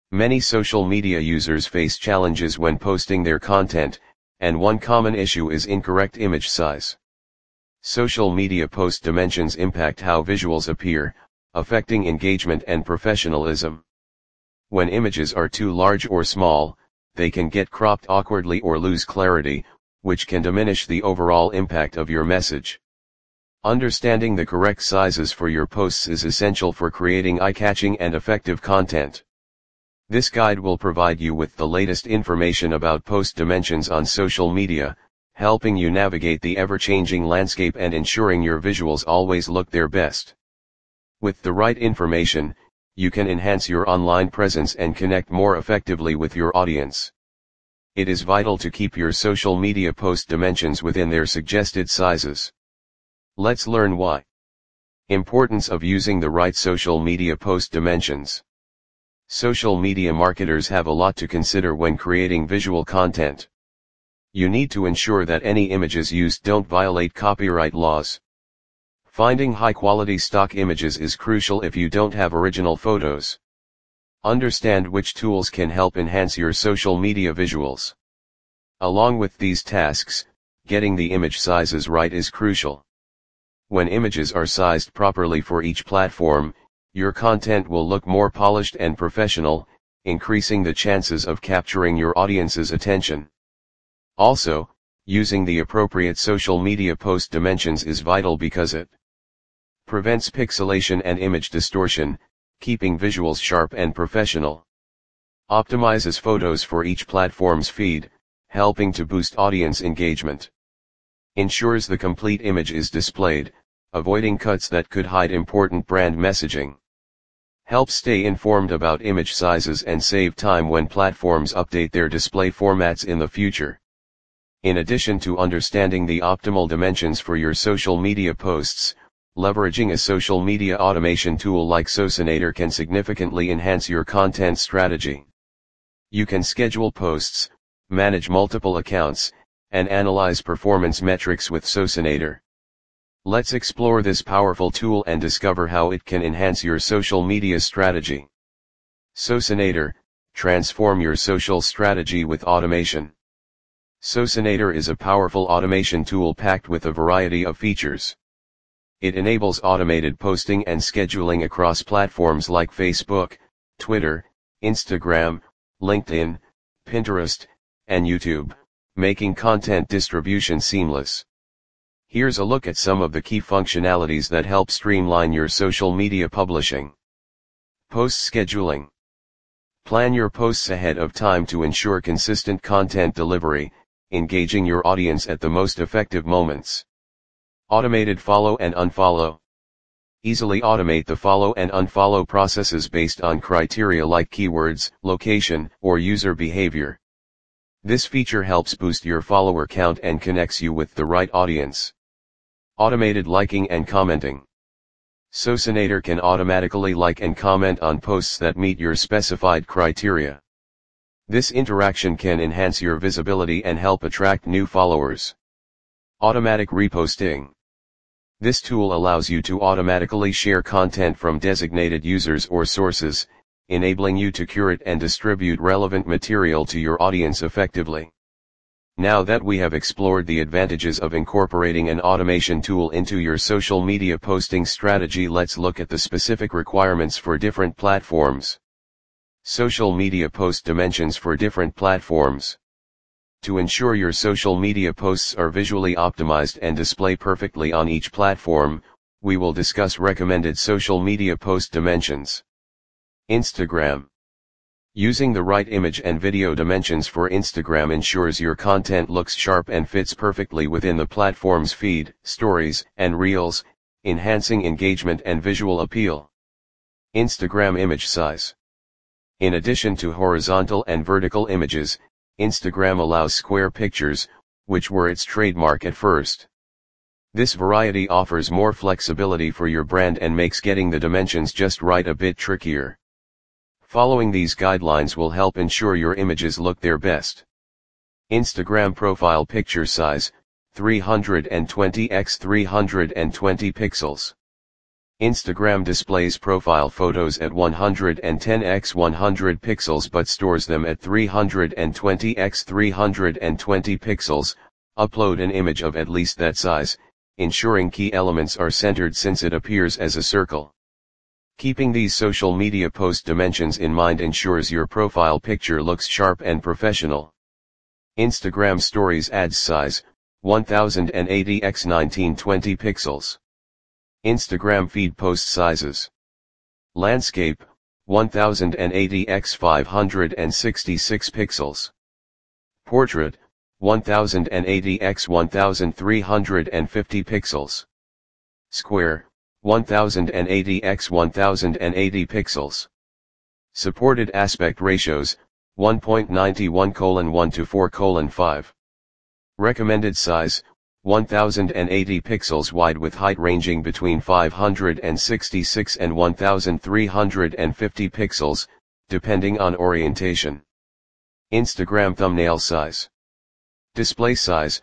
Many social media users face challenges when posting their content, and one common issue is incorrect image size. Social media post dimensions impact how visuals appear, affecting engagement and professionalism. When images are too large or small, they can get cropped awkwardly or lose clarity, which can diminish the overall impact of your message. Understanding the correct sizes for your posts is essential for creating eye-catching and effective content. This guide will provide you with the latest information about post dimensions on social media, helping you navigate the ever-changing landscape and ensuring your visuals always look their best. With the right information, you can enhance your online presence and connect more effectively with your audience. It is vital to keep your social media post dimensions within their suggested sizes. Let's learn why. Importance of using the right social media post dimensions. Social media marketers have a lot to consider when creating visual content. You need to ensure that any images used don't violate copyright laws. Finding high-quality stock images is crucial if you don't have original photos. Understand which tools can help enhance your social media visuals. Along with these tasks, getting the image sizes right is crucial. When images are sized properly for each platform, your content will look more polished and professional, increasing the chances of capturing your audience's attention. Also, using the appropriate social media post dimensions is vital because it prevents pixelation and image distortion, keeping visuals sharp and professional. Optimizes photos for each platform's feed, helping to boost audience engagement. Ensures the complete image is displayed, avoiding cuts that could hide important brand messaging. Helps stay informed about image sizes and save time when platforms update their display formats in the future. In addition to understanding the optimal dimensions for your social media posts, leveraging a social media automation tool like Socinator can significantly enhance your content strategy. You can schedule posts, manage multiple accounts, and analyze performance metrics with Socinator. Let's explore this powerful tool and discover how it can enhance your social media strategy. Socinator, transform your social strategy with automation. Socinator is a powerful automation tool packed with a variety of features. It enables automated posting and scheduling across platforms like Facebook, Twitter, Instagram, LinkedIn, Pinterest, and YouTube, making content distribution seamless. Here's a look at some of the key functionalities that help streamline your social media publishing. Post scheduling. Plan your posts ahead of time to ensure consistent content delivery, engaging your audience at the most effective moments. Automated follow and unfollow. Easily automate the follow and unfollow processes based on criteria like keywords, location, or user behavior. This feature helps boost your follower count and connects you with the right audience. Automated liking and commenting. Socinator can automatically like and comment on posts that meet your specified criteria. This interaction can enhance your visibility and help attract new followers. Automatic reposting. This tool allows you to automatically share content from designated users or sources, enabling you to curate and distribute relevant material to your audience effectively. Now that we have explored the advantages of incorporating an automation tool into your social media posting strategy, let's look at the specific requirements for different platforms. Social media post dimensions for different platforms. To ensure your social media posts are visually optimized and display perfectly on each platform, we will discuss recommended social media post dimensions. Instagram. Using the right image and video dimensions for Instagram ensures your content looks sharp and fits perfectly within the platform's feed, stories, and reels, enhancing engagement and visual appeal. Instagram image size. In addition to horizontal and vertical images, Instagram allows square pictures, which were its trademark at first. This variety offers more flexibility for your brand and makes getting the dimensions just right a bit trickier. Following these guidelines will help ensure your images look their best. Instagram profile picture size, 320 x 320 pixels. Instagram displays profile photos at 110 x 100 pixels but stores them at 320 x 320 pixels. Upload an image of at least that size, ensuring key elements are centered since it appears as a circle. Keeping these social media post dimensions in mind ensures your profile picture looks sharp and professional. Instagram Stories adds size, 1080 x 1920 pixels. Instagram feed post sizes. Landscape, 1080 x 566 pixels. Portrait, 1080 x 1350 pixels. Square, 1080 x 1080 pixels. Supported aspect ratios, 1.91:1:4:5. Recommended size, 1080 pixels wide with height ranging between 566 and 1350 pixels, depending on orientation. Instagram thumbnail size. Display size,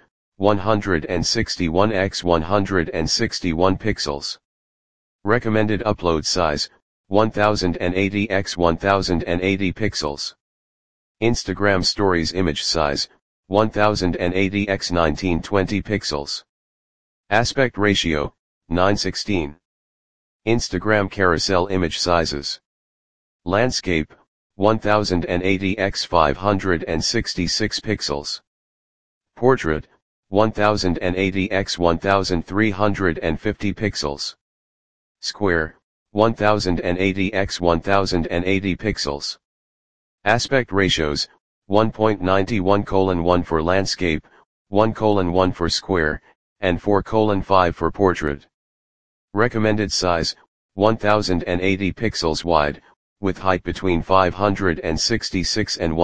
161 x 161 pixels. Recommended upload size, 1080 x 1080 pixels. Instagram Stories image size, 1080 x 1920 pixels. Aspect ratio, 9:16. Instagram carousel image sizes. Landscape, 1080 x 566 pixels. Portrait, 1080 x 1350 pixels. Square, 1080 x 1080 pixels. Aspect ratios, 1.91:1 for landscape, 1:1 for square, and 4:5 for portrait. Recommended size, 1080 pixels wide, with height between 566 and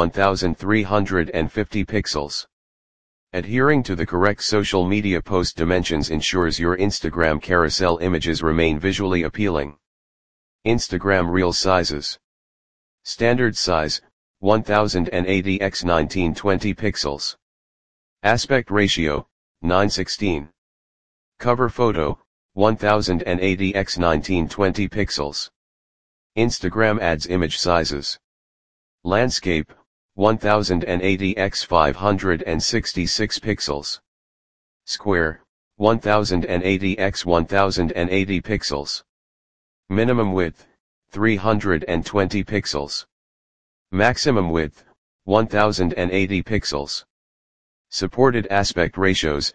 1350 pixels. Adhering to the correct social media post dimensions ensures your Instagram carousel images remain visually appealing. Instagram Reel sizes. Standard size, 1080 x 1920 pixels. Aspect ratio, 9:16. Cover photo, 1080 x 1920 pixels. Instagram adds image sizes. Landscape, 1080 x 566 pixels. Square, 1080 x 1080 pixels. Minimum width, 320 pixels. Maximum width, 1080 pixels. Supported aspect ratios,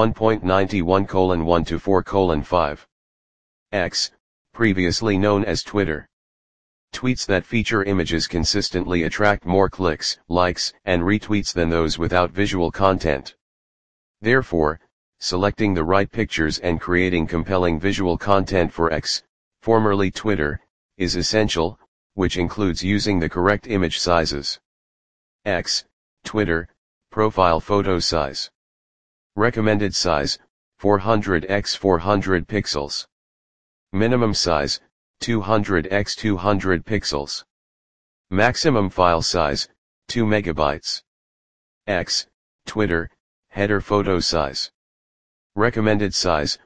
1.91:1:4:5. X, previously known as Twitter. Tweets that feature images consistently attract more clicks, likes, and retweets than those without visual content. Therefore, selecting the right pictures and creating compelling visual content for X, formerly Twitter, is essential, which includes using the correct image sizes. X, Twitter, profile photo size. Recommended size, 400 x 400 pixels. Minimum size, 200 x 200 pixels. Maximum file size, 2 megabytes. X, Twitter, header photo size. Recommended size,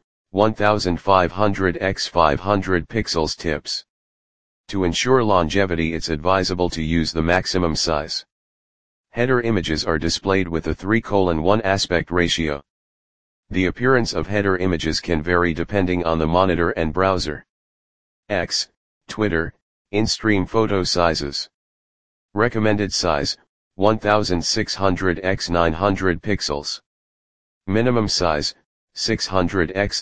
1500 x 500 pixels tips. To ensure longevity it's advisable to use the maximum size. Header images are displayed with a 3:1 aspect ratio. The appearance of header images can vary depending on the monitor and browser. X, Twitter, in-stream photo sizes. Recommended size, 1600 x 900 pixels. Minimum size, 600 x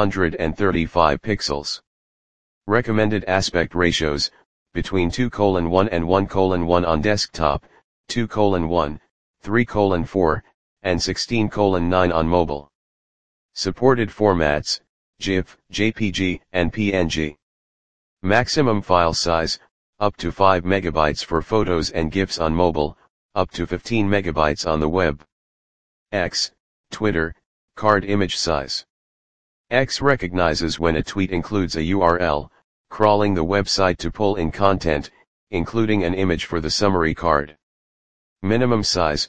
335 pixels. Recommended aspect ratios, between 2:1 and 1:1 on desktop, 2:1, 3:4, and 16:9 on mobile. Supported formats, GIF, JPG, and PNG. Maximum file size, up to 5 megabytes for photos and GIFs on mobile, up to 15 megabytes on the web. X, Twitter, card image size. X recognizes when a tweet includes a URL, crawling the website to pull in content, including an image for the summary card. Minimum size,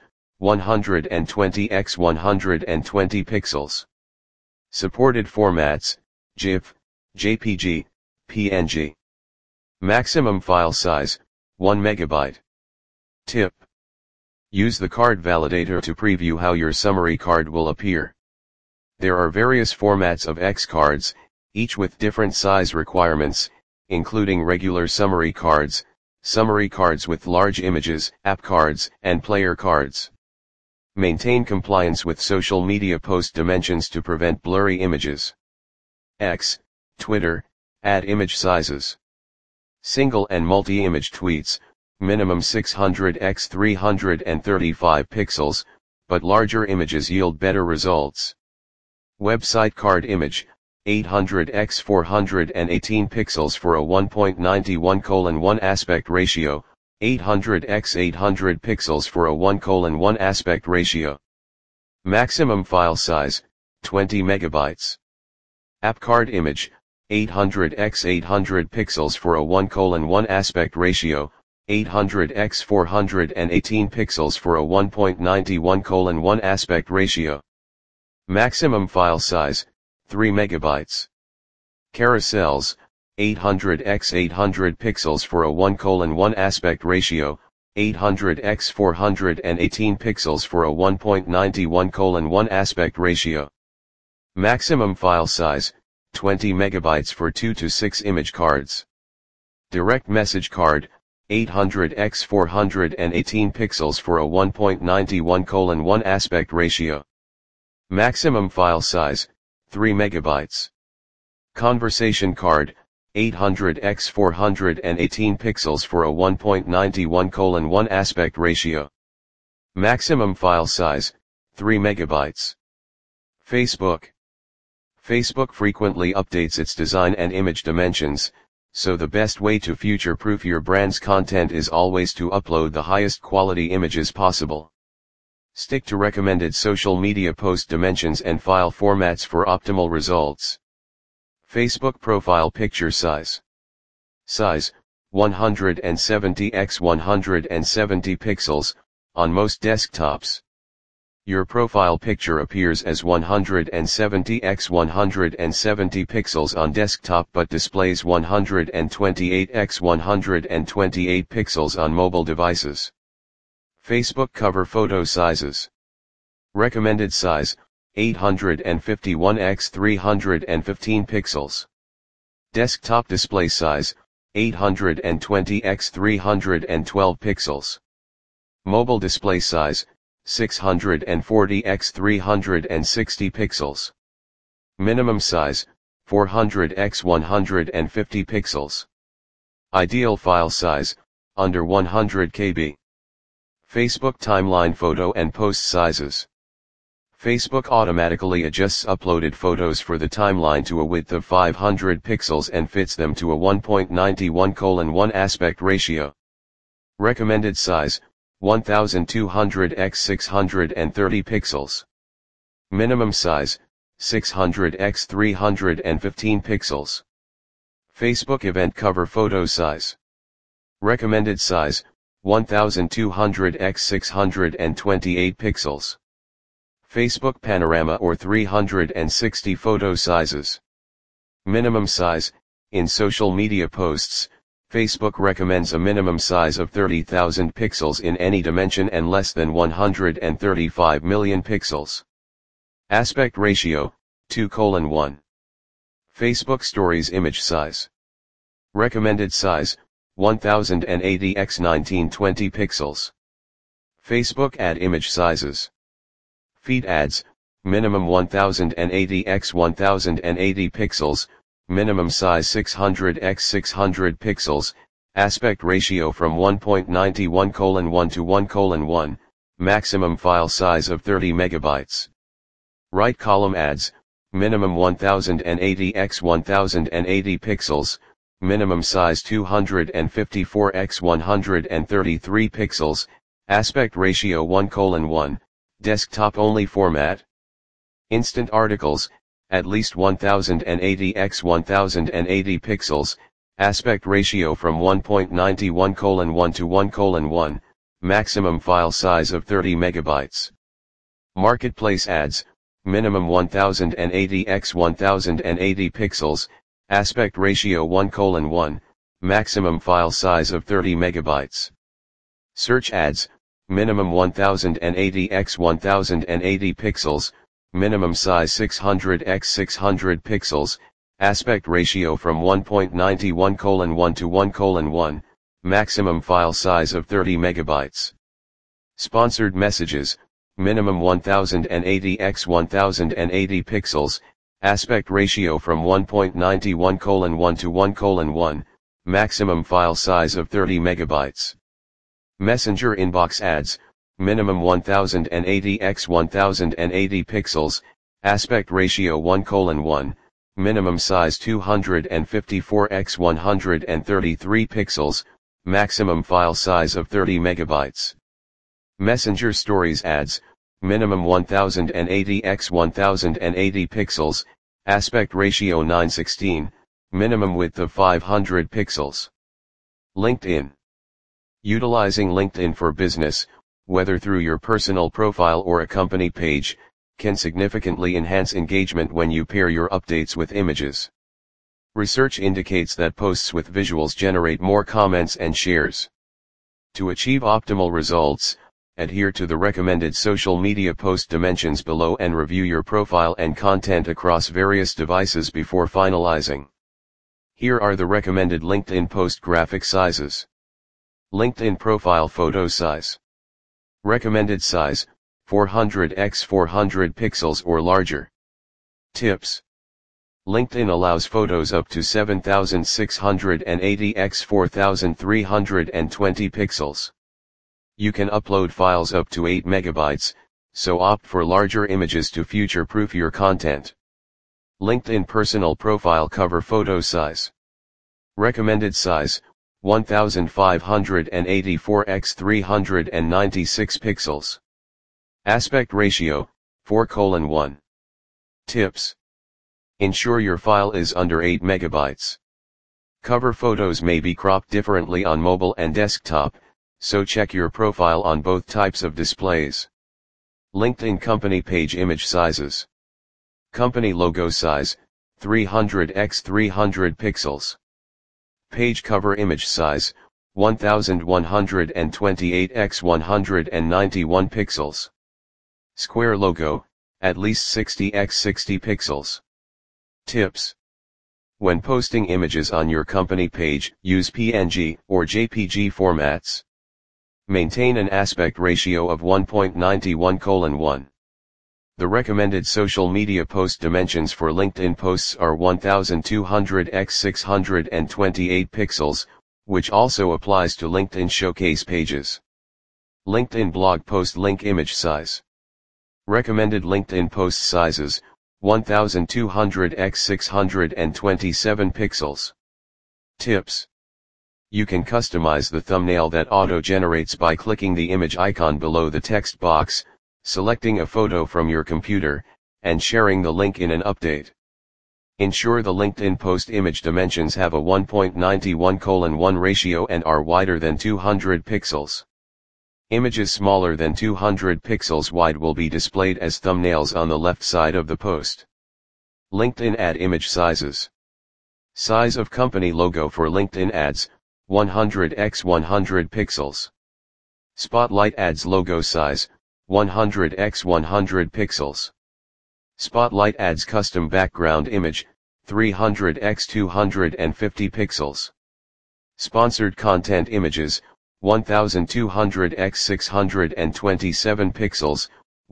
120 x 120 pixels. Supported formats, GIF, JPG, PNG. Maximum file size, 1 MB. Tip. Use the card validator to preview how your summary card will appear. There are various formats of X cards, each with different size requirements, including regular summary cards with large images, app cards, and player cards. Maintain compliance with social media post dimensions to prevent blurry images. X, Twitter, add image sizes. Single and multi-image tweets, minimum 600 x 335 pixels, but larger images yield better results. Website card image, 800 x 418 pixels for a 1.91:1 aspect ratio, 800 x 800 pixels for a 1:1 aspect ratio. Maximum file size, 20 megabytes. App card image, 800 x 800 pixels for a 1:1 aspect ratio, 800 x 418 pixels for a 1.91:1 aspect ratio. Maximum file size, 3 megabytes. Carousels, 800 x 800 pixels for a 1:1 aspect ratio, 800 x 418 pixels for a 1.91:1 aspect ratio. Maximum file size, 20 megabytes for 2 to 6 image cards. Direct message card, 800 x 418 pixels for a 1.91:1 aspect ratio. Maximum file size, 3 megabytes. Conversation card, 800 x 418 pixels for a 1.91:1 aspect ratio. Maximum file size, 3 megabytes. Facebook. Facebook frequently updates its design and image dimensions, so the best way to future-proof your brand's content is always to upload the highest quality images possible. Stick to recommended social media post dimensions and file formats for optimal results. Facebook profile picture size. Size, 170 x 170 pixels, on most desktops. Your profile picture appears as 170 x 170 pixels on desktop but displays 128 x 128 pixels on mobile devices. Facebook cover photo sizes. Recommended size, 851 x 315 pixels. Desktop display size, 820 x 312 pixels. Mobile display size, 640 x 360 pixels. Minimum size, 400 x 150 pixels. Ideal file size, under 100 KB. Facebook timeline photo and post sizes. Facebook automatically adjusts uploaded photos for the timeline to a width of 500 pixels and fits them to a 1.91:1 aspect ratio. Recommended size, 1200 x 630 pixels. Minimum size, 600 x 315 pixels. Facebook event cover photo size. Recommended size, 1200 x 628 pixels. Facebook panorama or 360 photo sizes. Minimum size, in social media posts, Facebook recommends a minimum size of 30,000 pixels in any dimension and less than 135 million pixels. Aspect ratio, 2:1. Facebook Stories image size. Recommended size, 1080 x 1920 pixels. Facebook ad image sizes. Feed ads, minimum 1080 x 1080 pixels, minimum size 600 x 600 pixels, aspect ratio from 1.91:1 to 1:1, maximum file size of 30 megabytes. Right column ads, minimum 1080 x 1080 pixels, minimum size 254 x 133 pixels, aspect ratio 1:1, desktop only format. Instant articles, at least 1080 x 1080 pixels, aspect ratio from 1.91:1 to 1:1, maximum file size of 30 megabytes. Marketplace ads, minimum 1080 x 1080 pixels, Aspect ratio 1:1, maximum file size of 30 megabytes. Search ads, minimum 1080 x 1080 pixels, minimum size 600 x 600 pixels, aspect ratio from 1.91:1 to 1:1, maximum file size of 30 megabytes. Sponsored messages, minimum 1080 x 1080 pixels, aspect ratio from 1.91:1 to 1:1, maximum file size of 30 megabytes. Messenger inbox ads, minimum 1080 x 1080 pixels, aspect ratio 1:1, minimum size 254 x 133 pixels, maximum file size of 30 megabytes. Messenger stories ads, minimum 1080 x 1080 pixels, aspect ratio 9:16, minimum width of 500 pixels. LinkedIn. Utilizing LinkedIn for business, whether through your personal profile or a company page, can significantly enhance engagement when you pair your updates with images. Research indicates that posts with visuals generate more comments and shares. To achieve optimal results, adhere to the recommended social media post dimensions below and review your profile and content across various devices before finalizing. Here are the recommended LinkedIn post graphic sizes. LinkedIn profile photo size. Recommended size, 400 x 400 pixels or larger. Tips. LinkedIn allows photos up to 7680 x 4320 pixels. You can upload files up to 8 megabytes, so opt for larger images to future-proof your content. LinkedIn personal profile cover photo size. Recommended size, 1584 x 396 pixels. Aspect ratio, 4:1. Tips. Ensure your file is under 8 megabytes. Cover photos may be cropped differently on mobile and desktop, so check your profile on both types of displays. LinkedIn company page image sizes. Company logo size, 300 x 300 pixels. Page cover image size, 1128 x 191 pixels. Square logo, at least 60 x 60 pixels. Tips. When posting images on your company page, use PNG or JPG formats. Maintain an aspect ratio of 1.91:1. The recommended social media post dimensions for LinkedIn posts are 1200 x 628 pixels, which also applies to LinkedIn Showcase pages. LinkedIn blog post link image size. Recommended LinkedIn post sizes, 1200 x 627 pixels. Tips. You can customize the thumbnail that auto-generates by clicking the image icon below the text box, selecting a photo from your computer, and sharing the link in an update. Ensure the LinkedIn post image dimensions have a 1.91:1 ratio and are wider than 200 pixels. Images smaller than 200 pixels wide will be displayed as thumbnails on the left side of the post. LinkedIn ad image sizes. Size of company logo for LinkedIn ads, 100 x 100 pixels. Spotlight ads logo size, 100 x 100 pixels. Spotlight ads custom background image, 300 x 250 pixels. Sponsored content images, 1200 x 627 pixels,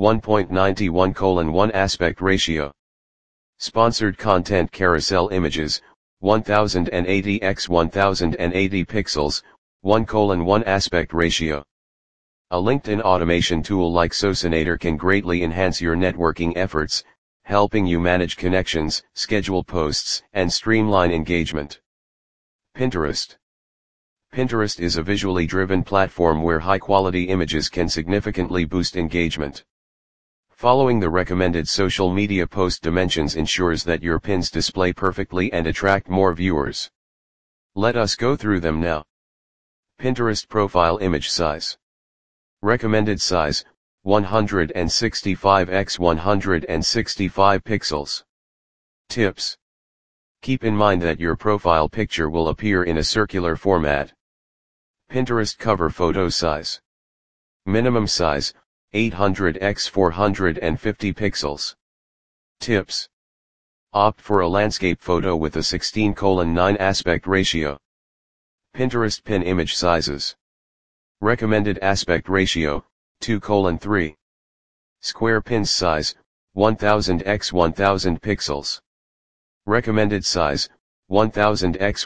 1.91:1 aspect ratio. Sponsored content carousel images, 1080 x 1080 pixels, 1:1 aspect ratio. A LinkedIn automation tool like Socinator can greatly enhance your networking efforts, helping you manage connections, schedule posts, and streamline engagement. Pinterest. Pinterest is a visually driven platform where high-quality images can significantly boost engagement. Following the recommended social media post dimensions ensures that your pins display perfectly and attract more viewers. Let us go through them now. Pinterest profile image size. Recommended size, 165 x 165 pixels. Tips. Keep in mind that your profile picture will appear in a circular format. Pinterest cover photo size. Minimum size, 800 x 450 pixels. Tips. Opt for a landscape photo with a 16:9 aspect ratio. Pinterest pin image sizes. Recommended aspect ratio, 2:3. Square pins size, 1000 x 1000 pixels. Recommended size, 1000 x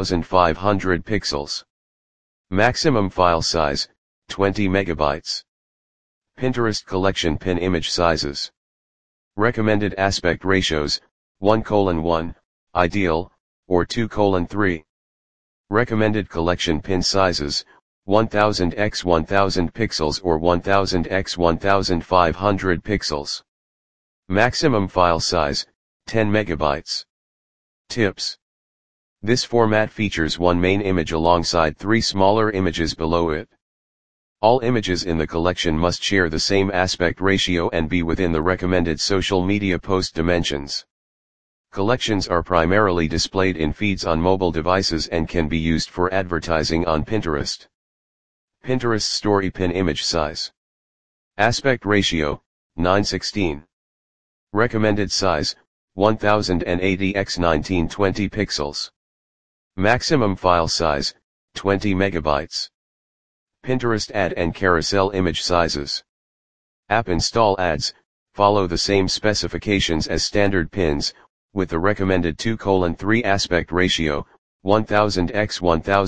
1500 pixels. Maximum file size, 20 megabytes. Pinterest collection pin image sizes. Recommended aspect ratios, 1:1, ideal, or 2:3. Recommended collection pin sizes, 1000 x 1000 pixels or 1000 x 1500 pixels. Maximum file size, 10 megabytes. Tips. This format features one main image alongside 3 smaller images below it. All images in the collection must share the same aspect ratio and be within the recommended social media post dimensions. Collections are primarily displayed in feeds on mobile devices and can be used for advertising on Pinterest. Pinterest Story Pin Image Size. Aspect Ratio, 9:16. Recommended Size, 1080 x 1920 pixels. Maximum File Size, 20 megabytes. Pinterest Ad and Carousel Image Sizes. App install ads, follow the same specifications as standard pins, with the recommended 2:3 aspect ratio, 1000 x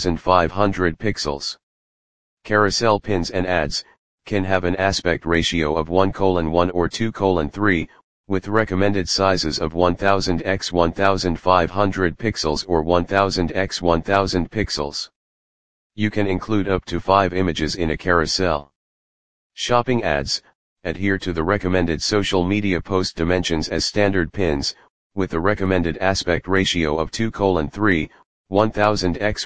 1500 pixels. Carousel pins and ads can have an aspect ratio of 1:1 or 2:3, with recommended sizes of 1000 x 1500 pixels or 1000 x 1000 pixels. You can include up to 5 images in a carousel. Shopping ads adhere to the recommended social media post dimensions as standard pins, with the recommended aspect ratio of 2:3, 1000 x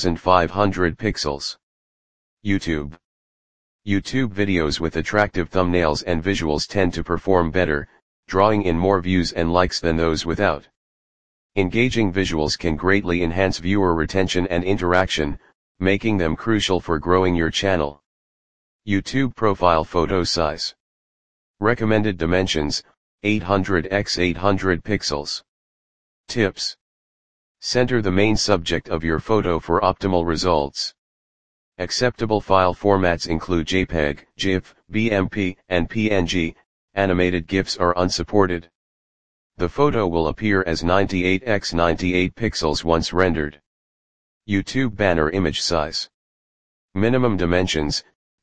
1500 pixels. YouTube. YouTube videos with attractive thumbnails and visuals tend to perform better, drawing in more views and likes than those without. Engaging visuals can greatly enhance viewer retention and interaction, making them crucial for growing your channel. YouTube profile photo size. Recommended dimensions, 800 x 800 pixels. Tips. Center the main subject of your photo for optimal results. Acceptable file formats include JPEG, GIF, BMP, and PNG. Animated GIFs are unsupported. The photo will appear as 98 x 98 pixels once rendered. YouTube banner image size. Minimum dimensions,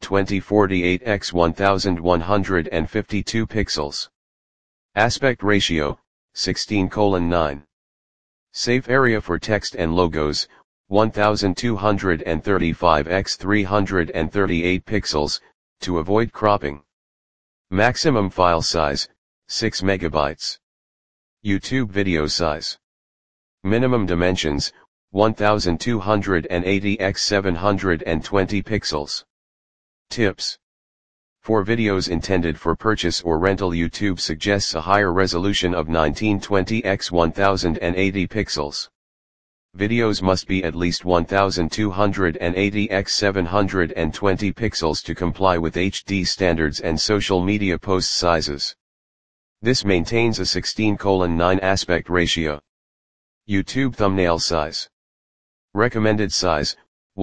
2048 x 1152 pixels. Aspect ratio, 16:9. Safe area for text and logos, 1235 x 338 pixels, to avoid cropping. Maximum file size, 6 megabytes. YouTube video size. Minimum dimensions, 1280 x 720 pixels. Tips. For videos intended for purchase or rental, YouTube suggests a higher resolution of 1920 x 1080 pixels. Videos must be at least 1280 x 720 pixels to comply with HD standards and social media post sizes. This maintains a 16:9 aspect ratio. YouTube thumbnail size. Recommended size,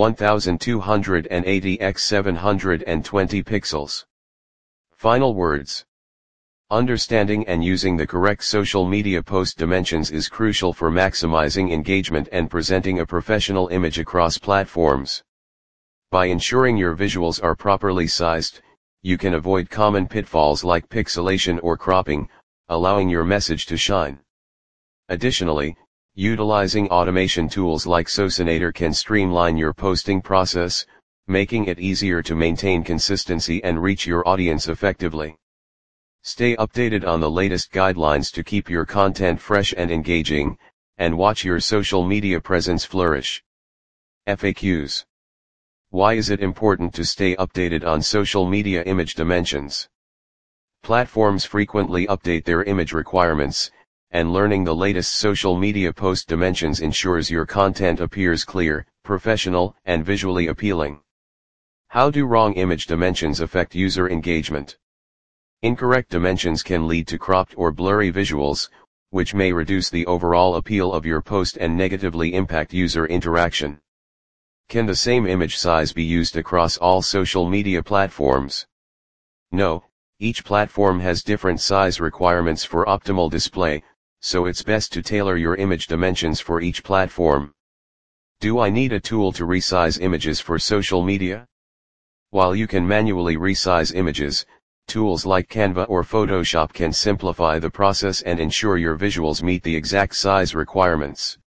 1280 x 720 pixels. Final words. Understanding and using the correct social media post dimensions is crucial for maximizing engagement and presenting a professional image across platforms. By ensuring your visuals are properly sized, you can avoid common pitfalls like pixelation or cropping, allowing your message to shine. Additionally, utilizing automation tools like Socinator can streamline your posting process, making it easier to maintain consistency and reach your audience effectively. Stay updated on the latest guidelines to keep your content fresh and engaging, and watch your social media presence flourish. FAQs. Why is it important to stay updated on social media image dimensions? Platforms frequently update their image requirements, and learning the latest social media post dimensions ensures your content appears clear, professional, and visually appealing. How do wrong image dimensions affect user engagement? Incorrect dimensions can lead to cropped or blurry visuals, which may reduce the overall appeal of your post and negatively impact user interaction. Can the same image size be used across all social media platforms? No, each platform has different size requirements for optimal display, so it's best to tailor your image dimensions for each platform. Do I need a tool to resize images for social media? While you can manually resize images, tools like Canva or Photoshop can simplify the process and ensure your visuals meet the exact size requirements.